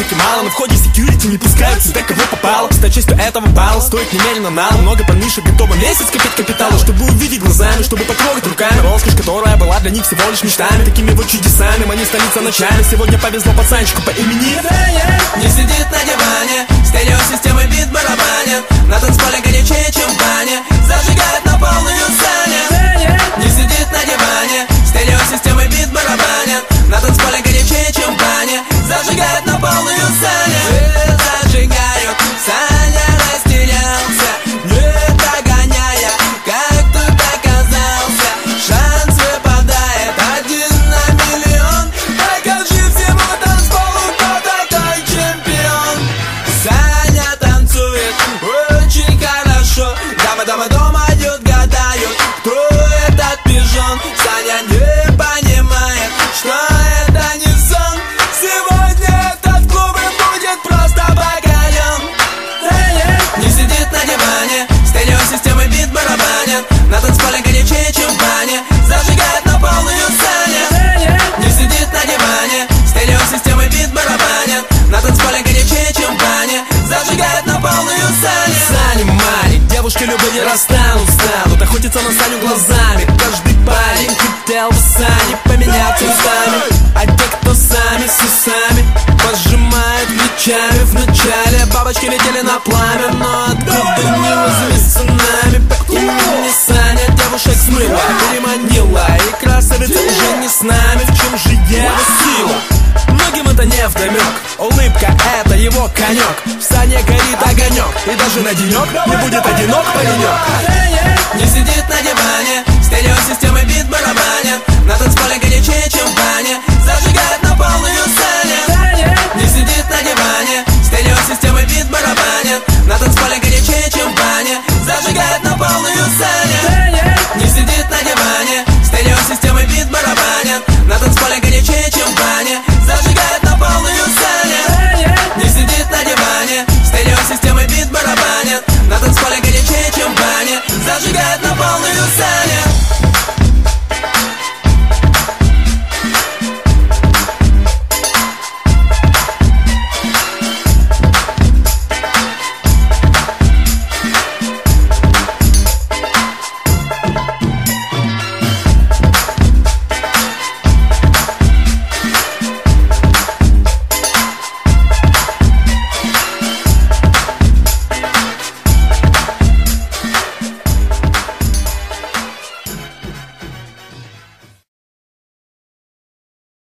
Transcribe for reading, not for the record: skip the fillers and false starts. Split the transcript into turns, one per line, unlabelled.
проверки мало, на входе секьюрити не пускают сюда кого попало. Стать частью этого балла стоит немерено нам. Много парнишек готово месяц копить капитала, чтобы увидеть глазами, чтобы потрогать руками роскошь, которая была для них всего лишь мечтами. Такими вот чудесами манит столица ночами. Сегодня повезло пацанчику по имени
не сидит на диване, стереосистемой бит барабанит. На танцполе горячее, чем в бане, зажигает на полную Саня. Не сидит на диване, стереосистемой бит барабанит. На танцполе горячее, чем в бане, зажигает на полную Саня. Зажигают, Саня растерялся, не догоняя, как тут оказался. Шанс выпадает 1 на миллион. Покажи всему танцполу, кто такой чемпион. Саня танцует очень хорошо. Дамы думают, гадают, кто этот пижон. Саня не понимает, что это не сон. Сегодня этот клуб будет просто покорен. Не сидит на диване, стереосистемой бит барабанит. На танцполе горячее, чем в бане, зажигает на полную Саня. Не сидит на диване, стереосистемой бит барабанит. На танцполе горячее, чем в бане, зажигает на полную Саня.
Саня Марик, девушки любые расстанут, станут охотиться на Саню глазами. Каждый парень хотел бы Сане поменяться местами. А те, кто сами с усами, пожимают плечами. Вначале бабочки летели на пламя, но откуда не возле цунами. По имени Саня девушек смыла, переманила, и красавица уже не с нами. В чем же его сила? Многим это не вдомек. Улыбка — это его конек. В Сане горит огонек, и даже на денек не будет одинок паренек.
Не сидит на диване, стереосистемой бит барабанит. На танцполе горячее, чем в бане,